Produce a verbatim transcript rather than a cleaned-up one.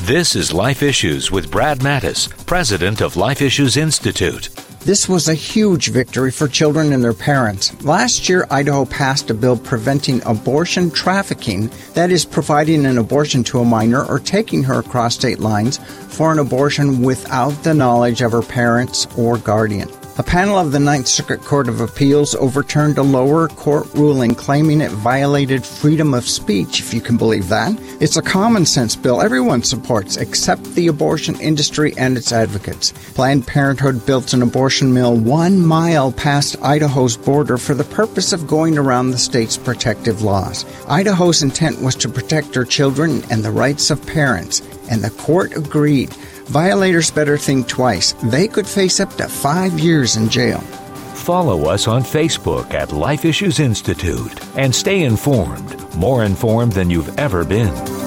This is Life Issues with Brad Mattis, president of Life Issues Institute. This was a huge victory for children and their parents. Last year, Idaho passed a bill preventing abortion trafficking, that is, providing an abortion to a minor or taking her across state lines for an abortion without the knowledge of her parents or guardian. A panel of the Ninth Circuit Court of Appeals overturned a lower court ruling claiming it violated freedom of speech, if you can believe that. It's a common-sense bill everyone supports, except the abortion industry and its advocates. Planned Parenthood built an abortion mill one mile past Idaho's border for the purpose of going around the state's protective laws. Idaho's intent was to protect her children and the rights of parents, and the court agreed. Violators better think twice. They could face up to five years in jail. Follow us on Facebook at Life Issues Institute and stay informed, more informed than you've ever been.